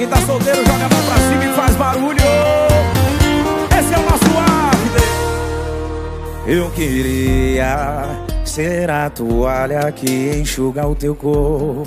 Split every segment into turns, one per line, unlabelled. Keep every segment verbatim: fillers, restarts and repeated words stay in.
Quem tá solteiro joga a mão pra cima e faz barulho. Esse é o nosso After. Eu queria ser a toalha que enxuga o teu corpo.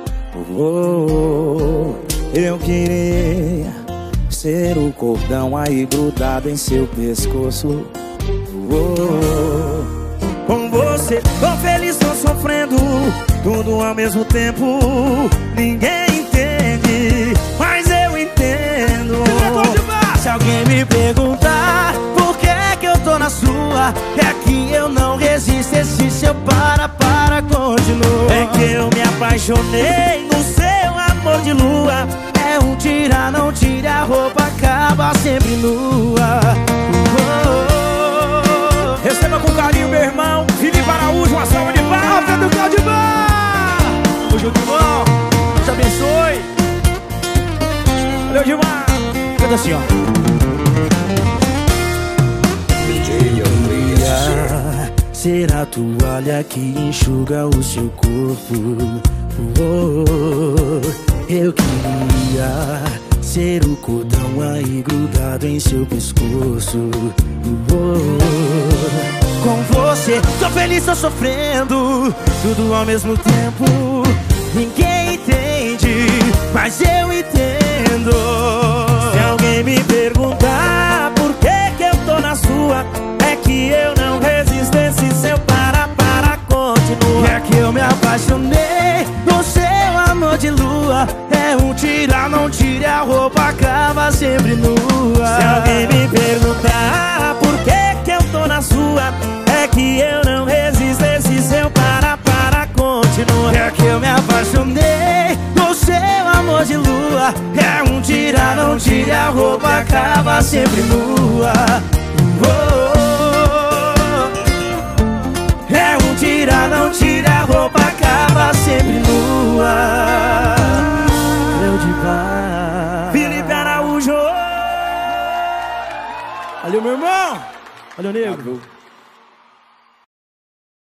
Oh, eu queria ser o cordão aí grudado em seu pescoço. Oh, com você, tô feliz, tô sofrendo, tudo ao mesmo tempo. Ninguém entende, mas eu entendo. Se alguém me perguntar por que é que eu tô na sua, é que eu não resisto. Esse seu para, para, continua. É que eu me apaixonei no seu amor de lua. É um tira, não tira a roupa, acaba sempre nua. Oh, oh, oh. Receba com carinho, meu irmão Felipe Araújo, uma salva de palmas. After do Claudimar. Tamo junto, irmão. Deus te abençoe. Valeu demais. Canta assim, ó. Ser a toalha que enxuga o seu corpo. Oh, eu queria ser o cordão aí grudado em seu pescoço. Oh, com você, tô feliz, tô sofrendo, tudo ao mesmo tempo. Ninguém entende, mas eu entendo. Se alguém me perguntar por que que eu tô na sua, é que eu não resisto. Esse seu para, para, continua. É que eu me apaixonei no seu amor de lua. É um tira, não tire a roupa, acaba sempre nua. Se alguém me perguntar por que que eu tô na sua, é que eu não resisto. Esse seu para, para, continua. É que eu me apaixonei no seu amor de lua. É um tira, não tire a roupa, acaba sempre nua. Oh, tira, não tira a roupa, acaba sempre nua. Meu de paz. Felipe Araújo. Valeu, meu irmão. Valeu, nego.